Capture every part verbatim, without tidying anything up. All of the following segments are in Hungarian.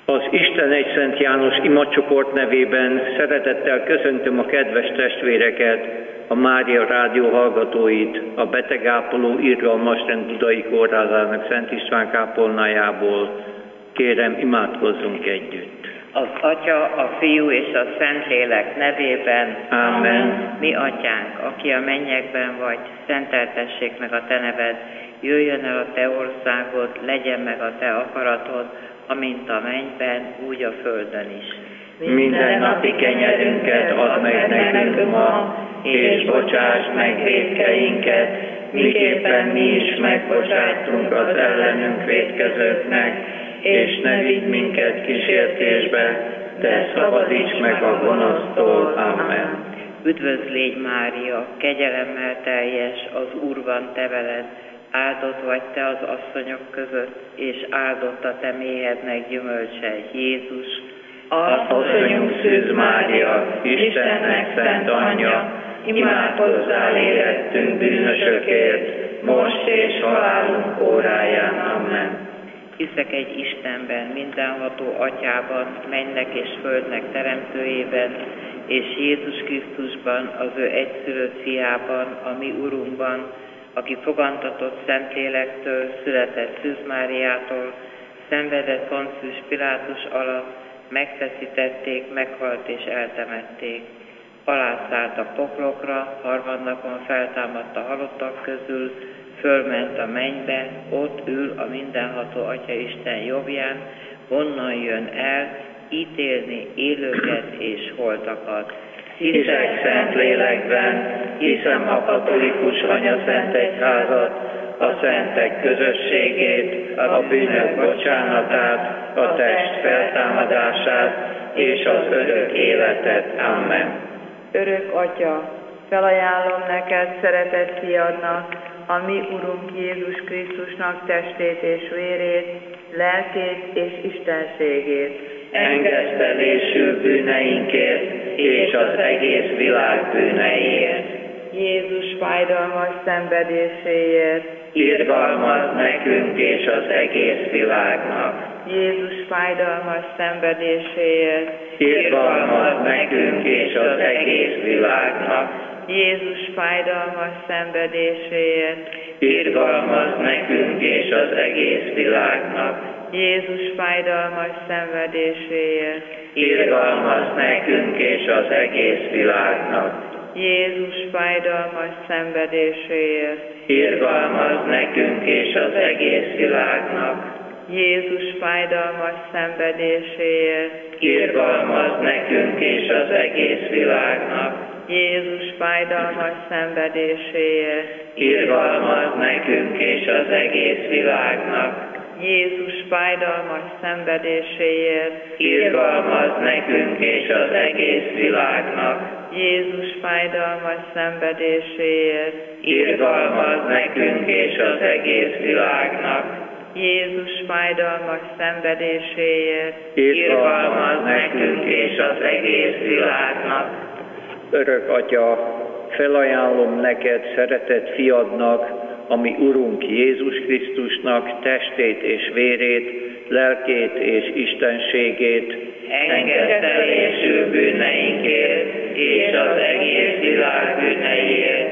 Az Isten Egyszent János imacsoport nevében szeretettel köszöntöm a kedves testvéreket, a Mária Rádió hallgatóit, a betegápoló irgalmas rend Budai Kórházának Szent István kápolnájából. Kérem, imádkozzunk együtt. Az Atya, a Fiú és a Szentlélek nevében. Ámen. Mi Atyánk, aki a mennyekben vagy, szenteltessék meg a Te neved, jöjjön el a Te országod, legyen meg a Te akaratod, amint a mennyben, úgy a földön is. Minden napi kenyerünket add meg nekünk ma, és bocsáss meg vétkeinket, miképpen mi is megbocsátunk az ellenünk vétkezőknek, és ne vigy minket kísértésbe, de szabadíts meg a gonosztól. Amen. Üdvözl légy Mária, kegyelemmel teljes, az Úr van te veled, áldott vagy te az asszonyok között, és áldott a te méhednek gyümölcse, Jézus. Asszonyunk Szűz Mária, Istennek szent anyja, imádkozzál érettünk bűnösökért, most és halálunk óráján. Amen. Hiszek egy Istenben, mindenható Atyában, mennek és földnek teremtőjében, és Jézus Krisztusban, az ő egyszülött fiában, a mi Urunkban, aki fogantatott Szentlélektől, született Szűz Máriától, szenvedett Poncius Pilátus alatt, megfeszítették, meghalt és eltemették. Alászállt a poklokra, harmadnapon feltámadt a halottak közül, fölment a mennybe, ott ül a mindenható Atya Isten jobbján, onnan jön el, ítélni élőket és holtakat. Hiszek szent lélekben, hiszem a katolikus anyaszent egyházat, a szentek közösségét, a bűnök bocsánatát, a test feltámadását és az örök életet. Amen. Örök Atya, felajánlom neked szeretett fiadnak, a mi Urunk Jézus Krisztusnak testét és vérét, lelkét és istenségét. Engesztelésül bűneinkért és az egész világ bűneiért. Jézus fájdalmas szenvedéséért. Irgalmaz nekünk és az egész világnak. Jézus fájdalmas szenvedéséért. Irgalmaz nekünk és az egész világnak. Jézus fájdalmas szenvedéséért. Irgalmaz nekünk és az egész világnak. Jézus fájdalmas szenvedéséért. Irgalmaz nekünk és az egész világnak. Jézus fájdalmas szenvedéséért. Irgalmaz nekünk és az egész világnak. Jézus fájdalmas szenvedéséért. Irgalmaz nekünk és az egész világnak. Jézus fájdalmas szenvedéséért. Irgalmaz nekünk és az egész világnak. Jézus fájdalmas szenvedéséért. Irgalmaz nekünk és az egész világnak. Jézus fájdalmas szenvedéséért. Irgalmaz nekünk és az egész világnak. Jézus fájdalmas szenvedéséért. Irgalmaz nekünk és az egész világnak. Örök Atya, felajánlom neked szeretett fiadnak, a mi Urunk Jézus Krisztusnak testét és vérét, lelkét és istenségét, engesztelésül bűneinkért és az egész világ bűneiért.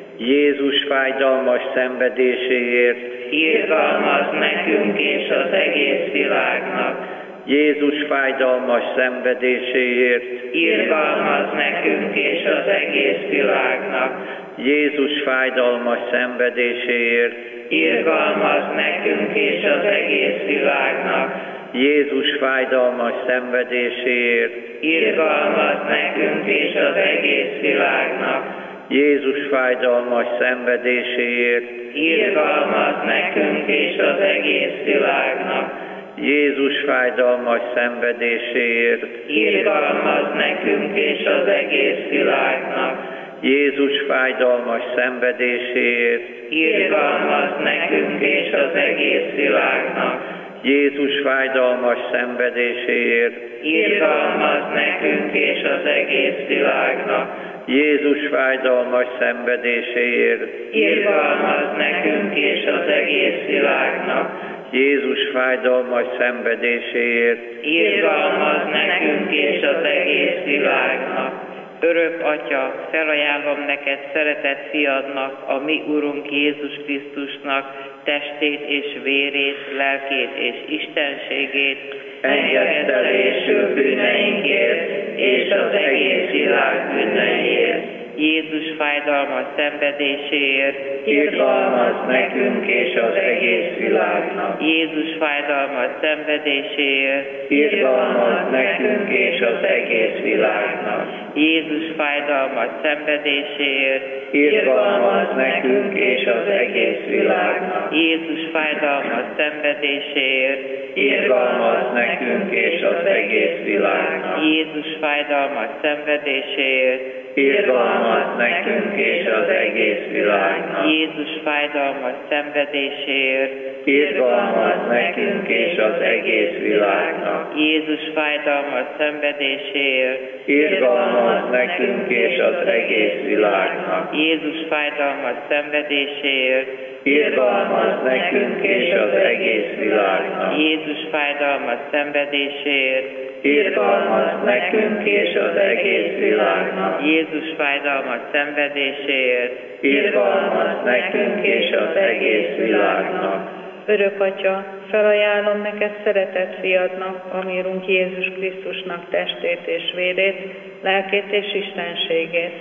Jézus fájdalmas szenvedéséért, irgalmaz nekünk és az egész világnak. Jézus fájdalmas szenvedéséért, irgalmaz nekünk és az egész világnak. Jézus fájdalmas szenvedéséért, irgalmaz nekünk és az egész világnak. Jézus fájdalmas szenvedéséért, irgalmaz nekünk és az egész világnak. Jézus fájdalmas szenvedéséért, irgalmaz nekünk és az egész világnak. Jézus fájdalmas szenvedéséért, irgalmaz nekünk és az egész világnak. Jézus fájdalmas szenvedéséért, irgalmaz nekünk és az egész világnak. Jézus fájdalmas szenvedéséért, irgalmaz nekünk és az egész világnak. Jézus fájdalmas szenvedéséért, irgalmaz nekünk és az egész világnak. Jézus fájdalmas szenvedéséért, irgalmaz nekünk és az egész világnak. Örök Atya, felajánlom neked szeretett fiadnak, a mi Urunk Jézus Krisztusnak testét és vérét, lelkét és istenségét, engedtelésül bűneinkért és az egész világ bűneiért. Jézus fájdalmas szenvedéséért, irgalmaz nekünk és az egész világnak. Jézus fájdalmas szenvedéséért, irgalmaz nekünk és az egész világnak. Jézus fájdalmas szenvedéséért, irgalmaz nekünk és az egész világnak. Jézus fájdalmas szenvedéséért, irgalmaz nekünk és az egész világnak. Jézus fájdalmas szenvedéséért, irgalmaz nekünk és az egész világnak. Jézus fájdalmas szenvedéséért, irgalmaz nekünk és az egész világnak. Jézus fájdalmas szenvedéséért, irgalmaz nekünk és az egész világnak. Jézus fájdalmas szenvedéséért, irgalmaz nekünk és az egész világnak. Jézus fájdalmas szenvedéséért, irgalmaz nekünk és az egész világnak. Jézus fájdalmas szenvedéséért, irgalmaz nekünk és az egész világnak. Örök Atya, felajánlom neked szeretett fiadnak, a mi Urunk Jézus Krisztusnak testét és vérét, lelkét és istenségét.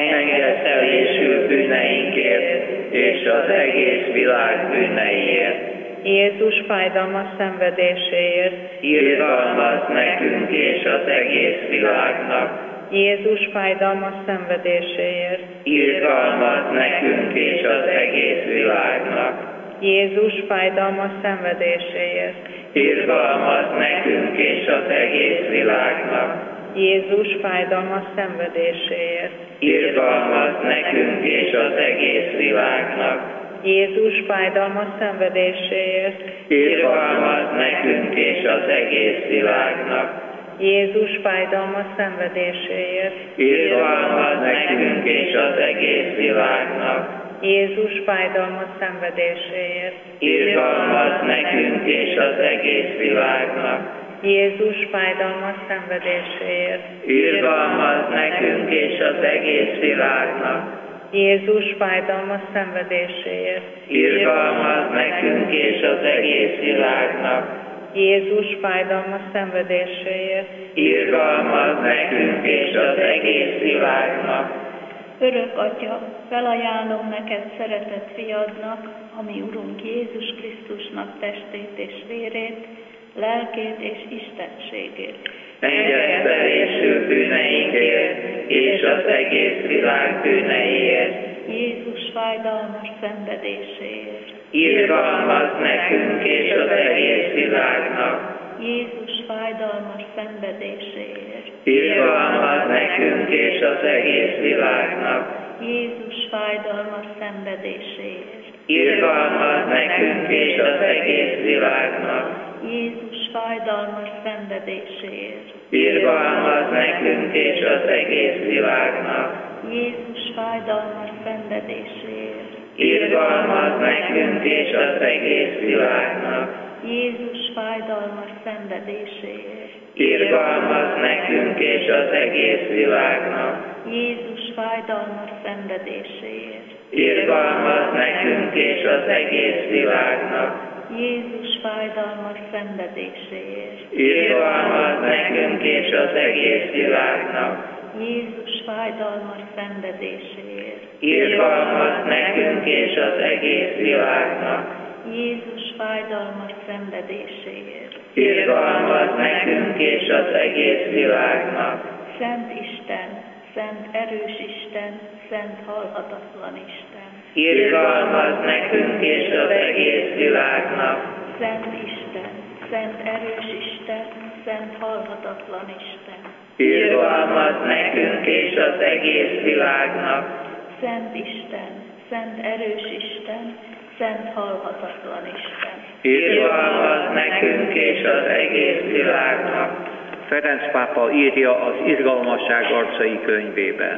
Engedtelésül bűneinkért és az egész világ bűneiért. Jézus fájdalmas szenvedéséért, irgalmaz nekünk és az egész világnak. Jézus fájdalmas szenvedéséért, irgalmaz nekünk és az egész világnak. Jézus fájdalmas szenvedéséért, irgalmaz nekünk és az egész világnak. Jézus fájdalmas szenvedéséért, irgalmaz nekünk és az egész világnak. Jézus fájdalmas szenvedéséért, irgalmaz nekünk és az egész világnak. Jézus fájdalmas szenvedéséért, irgalmaz nekünk és az egész világnak. Jézus fájdalmas szenvedéséért, irgalmaz nekünk és az egész világnak. Jézus fájdalmas szenvedéséért, irgalmaz nekünk és az egész világnak. Jézus fájdalmas szenvedéséért, irgalmaz nekünk és az egész világnak. Jézus fájdalmas szenvedéséért, irgalmaz nekünk és az egész világnak. Örök Atya, felajánlom neked szeretett fiadnak, a mi Urunk Jézus Krisztusnak testét és vérét, lelkét és istenségét. Engedtelésül bűneinkért és az egész világ bűneiért. Jézus fájdalmas szenvedéséért. irgalmaz nekünk és az egész világnak. Jézus fájdalmas szenvedéséért. irgalmaz nekünk és az egész világnak. Jézus fájdalmas szenvedéséért. irgalmaz nekünk és az egész világnak. Jézus fájdalmas szenvedéséért. irgalmaz nekünk és az egész világnak. Jézus fájdalmas szenvedéséért. irgalmaz nekünk és az egész világnak. Jézus fájdalmas szenvedéséért. irgalmaz nekünk és az egész világnak. Jézus fájdalmas szenvedéséért. irgalmaz nekünk és az egész világnak. Jézus fájdalmas szenvedéséért. irgalmaz nekünk és az egész világnak. Jézus fájdalmas szenvedéséért. irgalmaz nekünk és az egész világnak. Jézus fájdalmas szenvedéséért. irgalmaz nekünk és az egész világnak. Szent Isten, szent erős Isten, szent halhatatlan Isten. irgalmaz nekünk és az egész világnak. Szent Isten, szent erős Isten, szent halhatatlan Isten. irgalmaz nekünk és az egész világnak. Szent Isten, szent erős Isten, szent halhatatlan Isten. irgalmaz nekünk és az egész világnak. Ferenc pápa írja az Irgalmasság arcai könyvében.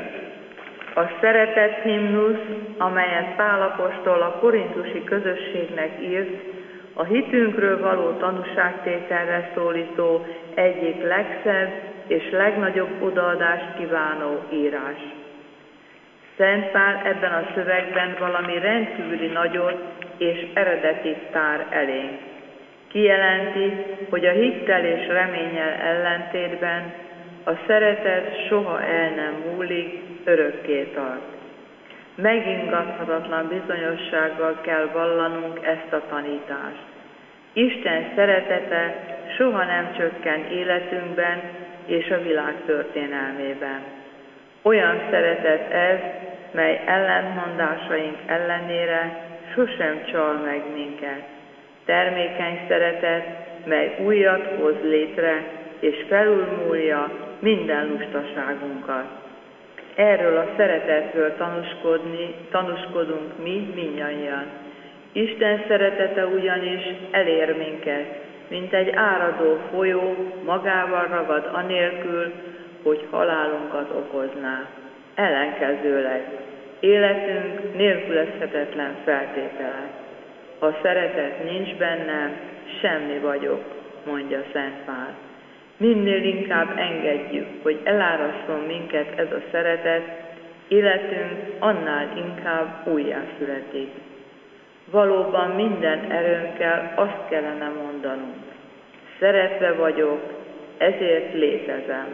A szeretet himnusz, amelyet Pál apostol a korintusi közösségnek írt, a hitünkről való tanúságtételre szólító egyik legszebb és legnagyobb odaadást kívánó írás. Szent Pál ebben a szövegben valami rendkívüli nagyot és eredetit tár elénk. Kijelenti, hogy a hittel és reménnyel ellentétben a szeretet soha el nem múlik, örökké tart. Megingathatatlan bizonyossággal kell vallanunk ezt a tanítást. Isten szeretete soha nem csökken életünkben és a világ történelmében. Olyan szeretet ez, mely ellentmondásaink ellenére sosem csal meg minket. Termékeny szeretet, mely újat hoz létre, és felülmúlja minden lustaságunkat. Erről a szeretetről tanúskodni, tanúskodunk mi mindnyájan. Isten szeretete ugyanis elér minket, mint egy áradó folyó magával ragad anélkül, hogy halálunkat okozná. Ellenkezőleg életünk nélkülözhetetlen feltétele. Ha szeretet nincs bennem, semmi vagyok, mondja Szent Pál. Minél inkább engedjük, hogy eláraszol minket ez a szeretet, életünk annál inkább újjászületik. Valóban minden erőnkkel azt kellene mondanunk. Szeretve vagyok, ezért létezem.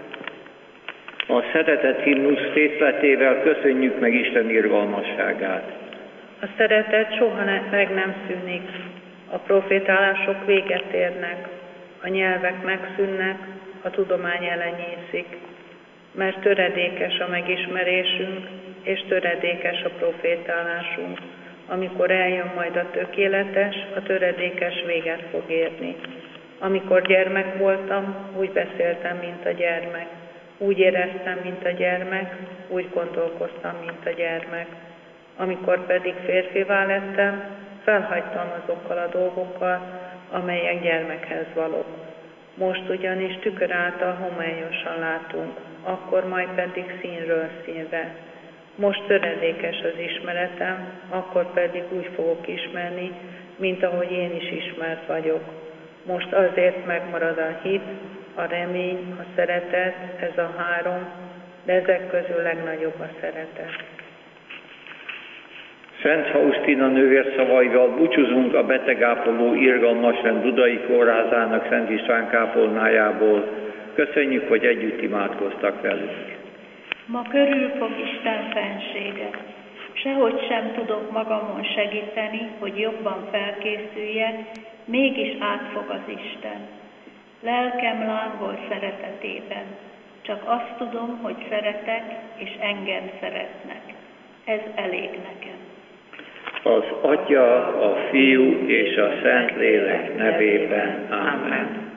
A szeretet himnusz részletével köszönjük meg Isten irgalmasságát. A szeretet soha ne, meg nem szűnik, a profétálások véget érnek, a nyelvek megszűnnek, a tudomány elenyészik, mert töredékes a megismerésünk, és töredékes a profétálásunk. Amikor eljön majd a tökéletes, a töredékes véget fog érni. Amikor gyermek voltam, úgy beszéltem, mint a gyermek. Úgy éreztem, mint a gyermek, úgy gondolkoztam, mint a gyermek. Amikor pedig férfivá lettem, felhagytam azokkal a dolgokkal, amelyek gyermekhez valók. Most ugyanis tükör által homályosan látunk, akkor majd pedig színről színre. Most töredékes az ismeretem, akkor pedig úgy fogok ismerni, mint ahogy én is ismert vagyok. Most azért megmarad a hit, a remény, a szeretet, ez a három, de ezek közül legnagyobb a szeretet. Szent Faustina nővér szavaival búcsúzunk a betegápoló irgalmasrend Budai kórházának Szent István kápolnájából. Köszönjük, hogy együtt imádkoztak velünk. Ma körülfog Isten fensége. Sehogy sem tudok magamon segíteni, hogy jobban felkészüljek, mégis átfog az Isten. Lelkem lángol szeretetében. Csak azt tudom, hogy szeretek, és engem szeretnek. Ez elég nekem. Az Atya, a Fiú és a Szentlélek nevében. Amen.